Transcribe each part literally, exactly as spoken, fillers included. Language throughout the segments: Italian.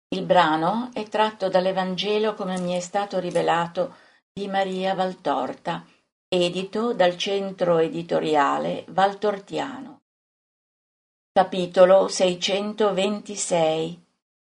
Il brano è tratto dall'Evangelo come mi è stato rivelato di Maria Valtorta, edito dal Centro Editoriale Valtortiano. Capitolo seicentoventisei.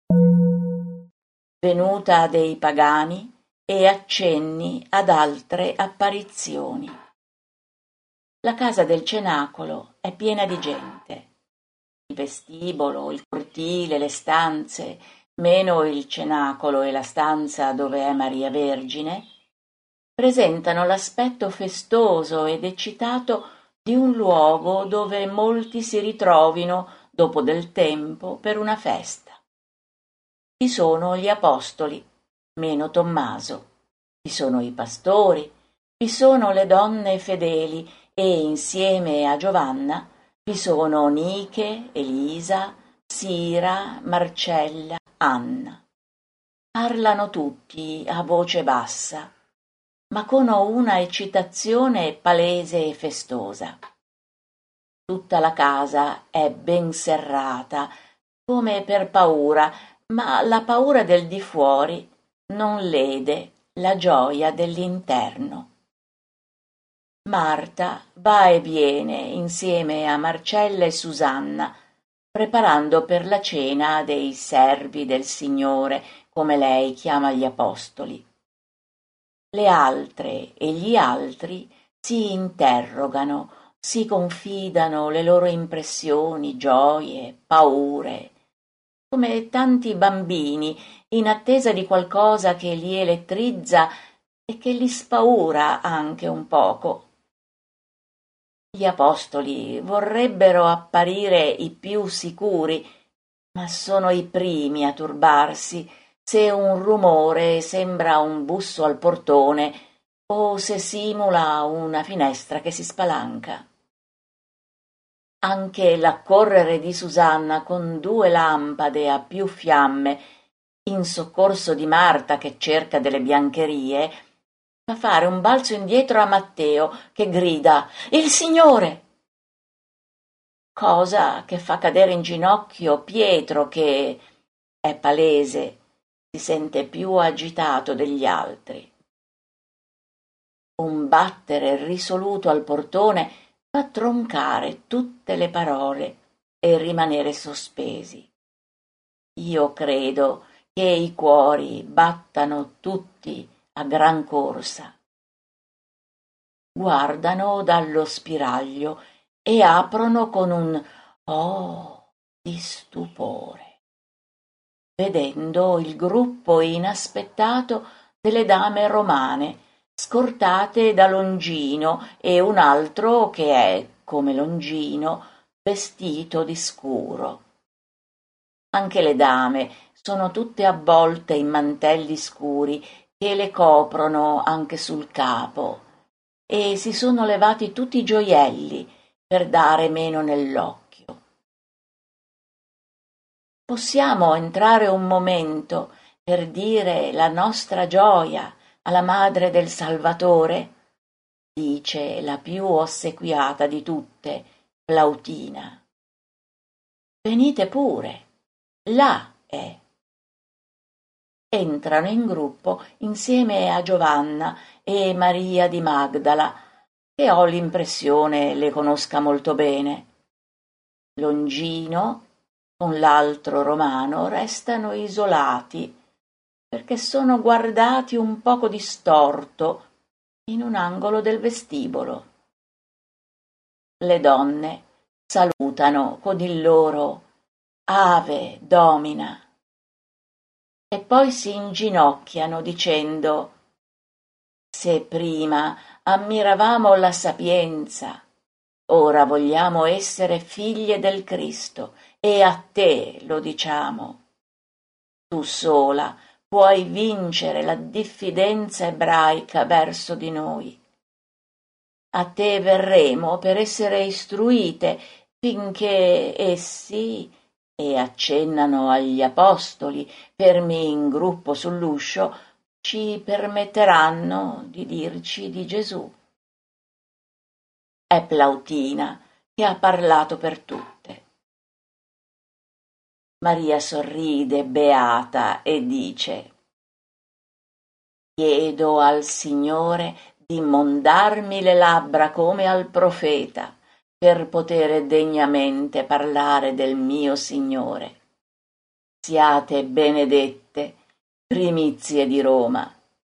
Venuta dei pagani e accenni ad altre apparizioni. La casa del cenacolo è piena di gente. Il vestibolo, il cortile, le stanze, meno il cenacolo e la stanza dove è Maria Vergine, presentano l'aspetto festoso ed eccitato di un luogo dove molti si ritrovino dopo del tempo per una festa. Vi sono gli apostoli, meno Tommaso, vi sono i pastori, vi sono le donne fedeli e insieme a Giovanna vi sono Niche, Elisa, Sira, Marcella, Anna. Parlano tutti a voce bassa, ma con una eccitazione palese e festosa. Tutta la casa è ben serrata, come per paura, ma la paura del di fuori non lede la gioia dell'interno. Marta va e viene insieme a Marcella e Susanna, preparando per la cena dei servi del Signore, come lei chiama gli apostoli. Le altre e gli altri si interrogano, si confidano le loro impressioni, gioie, paure, come tanti bambini in attesa di qualcosa che li elettrizza e che li spaura anche un poco. Gli apostoli vorrebbero apparire i più sicuri, ma sono i primi a turbarsi se un rumore sembra un busso al portone o se simula una finestra che si spalanca. Anche l'accorrere di Susanna con due lampade a più fiamme in soccorso di Marta che cerca delle biancherie fa fare un balzo indietro a Matteo che grida «Il Signore!», cosa che fa cadere in ginocchio Pietro che, è palese, si sente più agitato degli altri. Un battere risoluto al portone fa troncare tutte le parole e rimanere sospesi. Io credo che i cuori battano tutti a gran corsa. Guardano dallo spiraglio e aprono con un «oh» di stupore, vedendo il gruppo inaspettato delle dame romane, scortate da Longino e un altro che è, come Longino, vestito di scuro. Anche le dame sono tutte avvolte in mantelli scuri che le coprono anche sul capo e si sono levati tutti i gioielli per dare meno nell'occhio. Possiamo entrare un momento per dire la nostra gioia alla madre del Salvatore? Dice la più ossequiata di tutte, Plautina. Venite pure, là è. Entrano in gruppo insieme a Giovanna e Maria di Magdala, che ho l'impressione le conosca molto bene. Longino con l'altro romano restano isolati perché sono guardati un poco di storto in un angolo del vestibolo. Le donne salutano con il loro Ave Domina e poi si inginocchiano dicendo «Se prima ammiravamo la sapienza, ora vogliamo essere figlie del Cristo e a te lo diciamo. Tu sola puoi vincere la diffidenza ebraica verso di noi. A te verremo per essere istruite finché essi, e accennano agli apostoli fermi in gruppo sull'uscio, ci permetteranno di dirci di Gesù. È Plautina che ha parlato per tutte. Maria sorride beata e dice: «Chiedo al Signore di mondarmi le labbra come al profeta, per potere degnamente parlare del mio Signore. Siate benedette, primizie di Roma».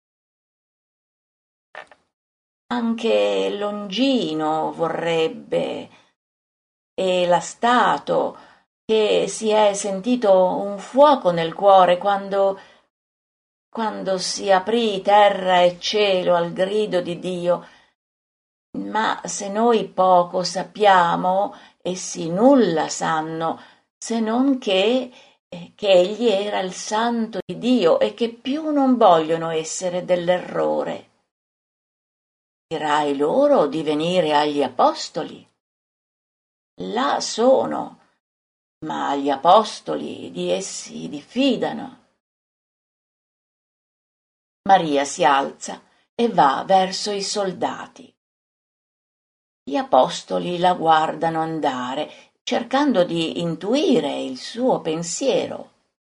Anche Longino vorrebbe, e l'ha stato, che si è sentito un fuoco nel cuore quando, quando si aprì terra e cielo al grido di Dio. Ma se noi poco sappiamo, essi nulla sanno, se non che, che egli era il santo di Dio e che più non vogliono essere dell'errore. Dirai loro di venire agli apostoli. Là sono, ma gli apostoli di essi diffidano. Maria si alza e va verso i soldati. Gli apostoli la guardano andare, cercando di intuire il suo pensiero.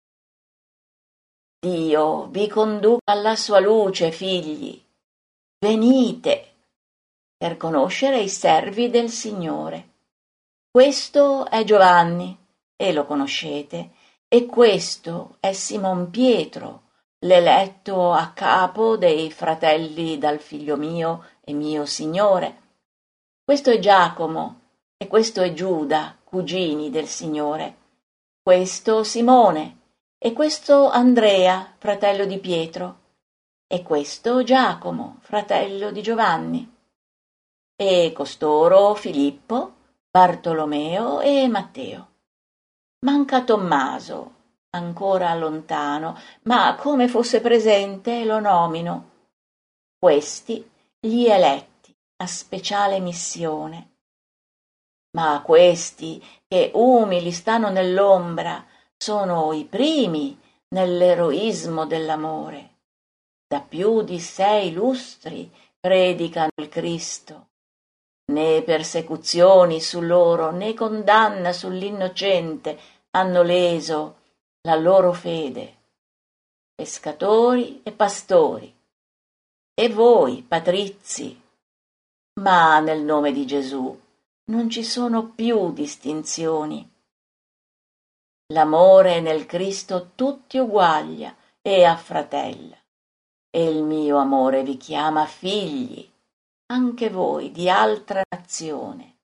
Dio vi conduca alla sua luce, figli. Venite per conoscere i servi del Signore. Questo è Giovanni, e lo conoscete, e questo è Simon Pietro, l'eletto a capo dei fratelli dal figlio mio e mio Signore. Questo è Giacomo, e questo è Giuda, cugini del Signore. Questo Simone, e questo Andrea, fratello di Pietro, e questo Giacomo, fratello di Giovanni, e costoro Filippo, Bartolomeo e Matteo. Manca Tommaso, ancora lontano, ma come fosse presente lo nomino. Questi gli eletti a speciale missione. Ma questi che umili stanno nell'ombra sono i primi nell'eroismo dell'amore. Da più di sei lustri predicano il Cristo. Né persecuzioni su loro, né condanna sull'innocente hanno leso la loro fede. Pescatori e pastori, e voi, patrizi, ma nel nome di Gesù non ci sono più distinzioni. L'amore nel Cristo tutti uguaglia e affratella, e il mio amore vi chiama figli, anche voi di altra nazione.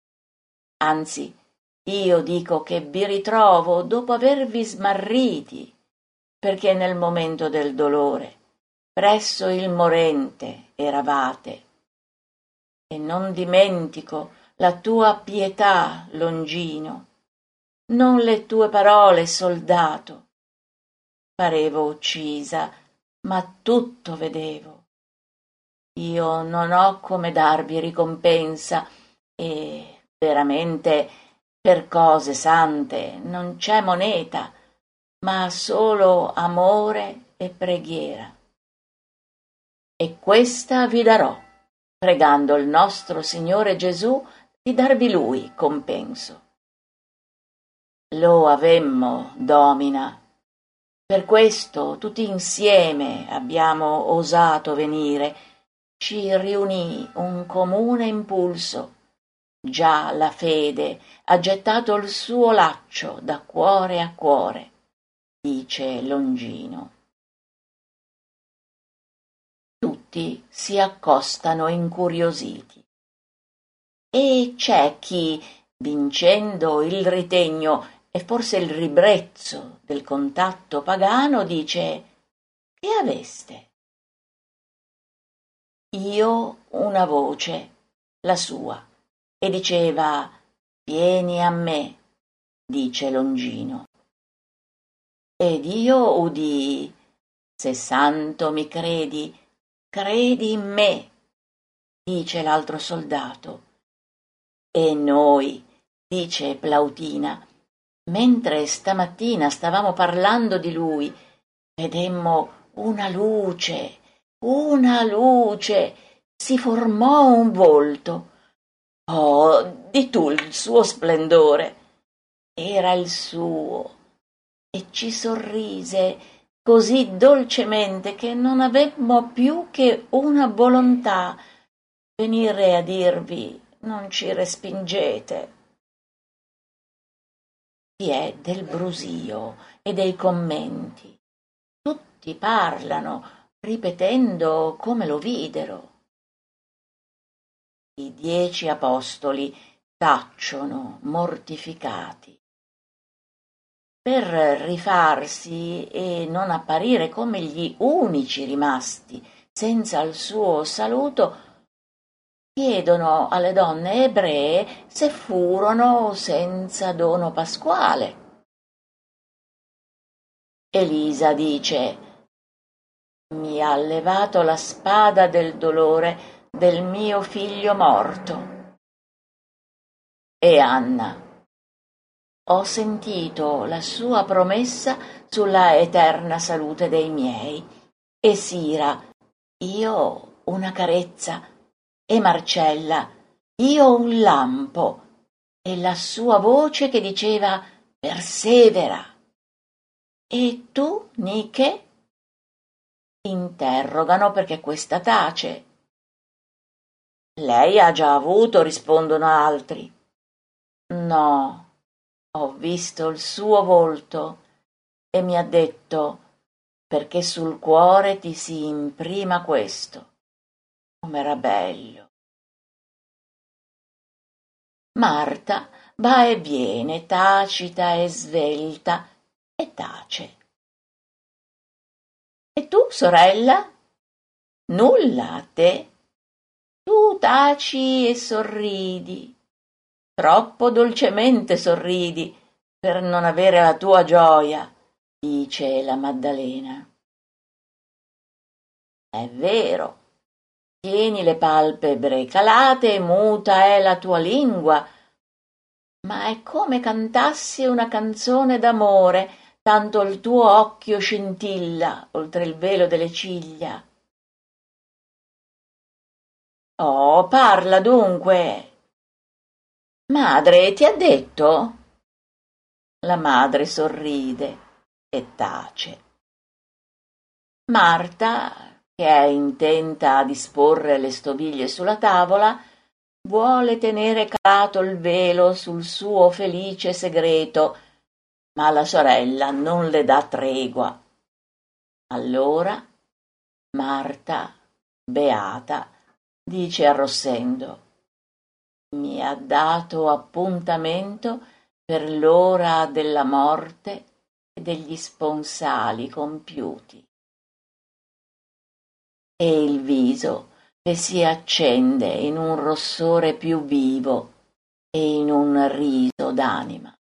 Anzi, io dico che vi ritrovo dopo avervi smarriti, perché nel momento del dolore presso il morente eravate. E non dimentico la tua pietà, Longino, non le tue parole, soldato. Parevo uccisa, ma tutto vedevo. Io non ho come darvi ricompensa e veramente per cose sante non c'è moneta, ma solo amore e preghiera. E questa vi darò, pregando il nostro Signore Gesù di darvi Lui compenso. Lo avemmo, Domina. Per questo tutti insieme abbiamo osato venire. Ci riunì un comune impulso. Già la fede ha gettato il suo laccio da cuore a cuore, dice Longino. Tutti si accostano incuriositi. E c'è chi, vincendo il ritegno e forse il ribrezzo del contatto pagano, dice: «Che aveste?» Io una voce, la sua, e diceva: «Vieni a me», dice Longino. Ed io udii: «Se santo mi credi, credi in me», dice l'altro soldato. E noi, dice Plautina, mentre stamattina stavamo parlando di lui, vedemmo una luce, una luce, si formò un volto. Oh, di tu il suo splendore! Era il suo, e ci sorrise così dolcemente che non avemmo più che una volontà: venire a dirvi non ci respingete. Vi è del brusio e dei commenti. Tutti parlano, ripetendo come lo videro. I dieci apostoli tacciono mortificati. Per rifarsi e non apparire come gli unici rimasti senza il suo saluto, chiedono alle donne ebree se furono senza dono pasquale. Elisa dice: mi ha levato la spada del dolore del mio figlio morto. E Anna: ho sentito la sua promessa sulla eterna salute dei miei. E Sira: io una carezza. E Marcella: io un lampo. E la sua voce che diceva: persevera. E tu, Nike? Interrogano perché questa tace. Lei ha già avuto, rispondono altri. No, ho visto il suo volto e mi ha detto: perché sul cuore ti si imprima questo. Com'era bello. Marta va e viene, tacita e svelta, e tace. E tu, sorella? Nulla a te? Tu taci e sorridi, troppo dolcemente sorridi per non avere la tua gioia, dice la Maddalena. È vero, tieni le palpebre calate e muta è la tua lingua, ma è come cantassi una canzone d'amore, tanto il tuo occhio scintilla oltre il velo delle ciglia. Oh, parla dunque. Madre, ti ha detto? La madre sorride e tace. Marta, che è intenta a disporre le stoviglie sulla tavola, vuole tenere calato il velo sul suo felice segreto, ma la sorella non le dà tregua. Allora Marta, beata, dice arrossendo: mi ha dato appuntamento per l'ora della morte e degli sponsali compiuti. E il viso le si accende in un rossore più vivo e in un riso d'anima.